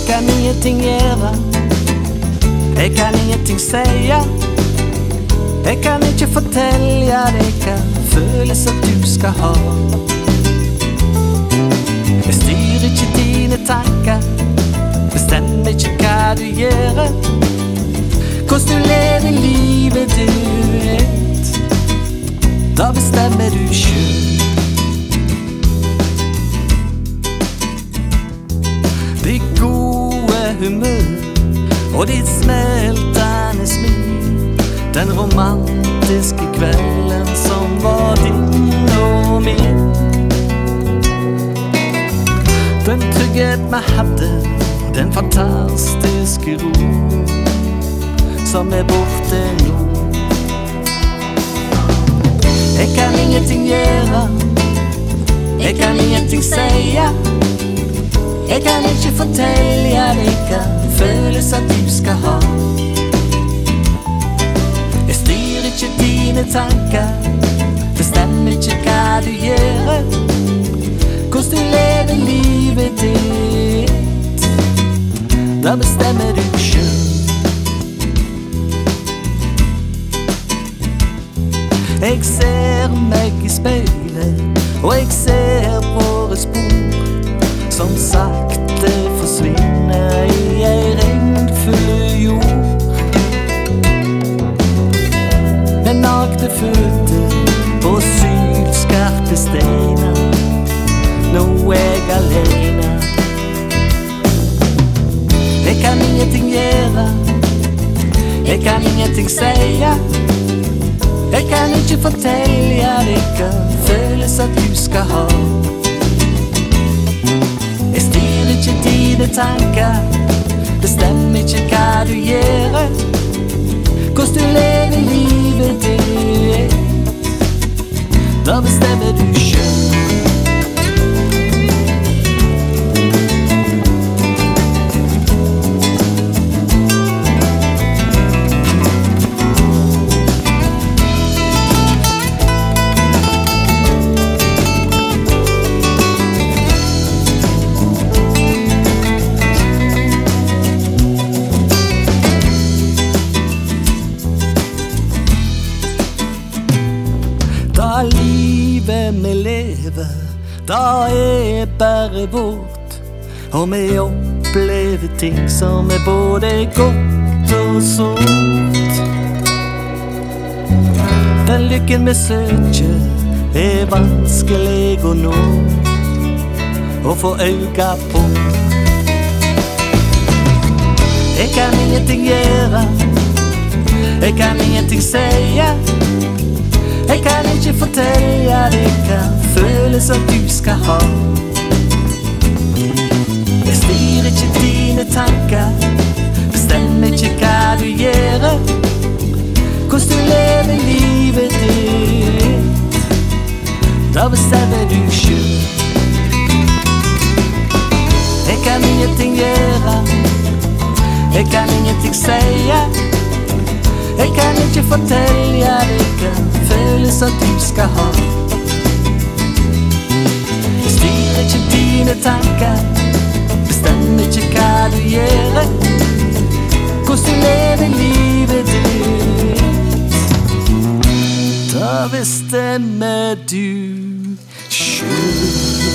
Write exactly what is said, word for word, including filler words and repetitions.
kan ingenting gjøre, jeg kan ingenting sige, jeg kan ikke fortelle deg hva følelser du skal ha. Jeg styrer ikke dine tanker, bestemmer ikke hva du gjør, hvordan du lever livet ditt, da bestemmer du selv. Ditt gode humør og ditt smeltende smil, den romantiske kvelden som var din og min, den trygghet vi hadde, den fantastiske ro som er borte nå. Jeg kan ingenting gjøre, jeg kan ingenting sige, jeg kan ikke fortelle deg hva følelser du skal ha. Jeg styrer ikke dine tanker, bestemmer ikke hva du gjør, hvordan du lever livet ditt, da bestemmer du selv. Jeg ser meg i speilet, og jeg ser våre spor som sakte forsvinner i ei regnfull jord, med nakne føtter på sylskarpe steiner, nå er jeg alene. Jeg kan ingenting gjøre, jeg kan ingenting sige, jeg kan ikke fortelle deg hva følelser du skal ha. Jeg styrer ikke dine tanker, bestemmer ikke hva du gjør, hvordan du lever livet ditt, da bestemmer du selv. Da livet vi lever, da er bare vårt, og vi opplever ting som er både godt og sårt. Den lykken vi søker er vanskelig å nå, og få øynene på. Jeg kan ingenting gjøre, jeg kan ingenting sige, jeg kan ikke fortelle deg hva følelser du skal ha. Jeg styrer ikke dine tanker, bestemmer ikke hva du gjør, hvordan du lever livet ditt, da bestemmer du selv. Jeg kan ingenting gjøre, jeg kan ingenting sige, jeg kan ikke fortelle deg hva følelser du skal ha. Jeg styrer ikke dine tanker, bestemmer ikke hva du gjør, hvordan du lever livet ditt, da bestemmer du selv.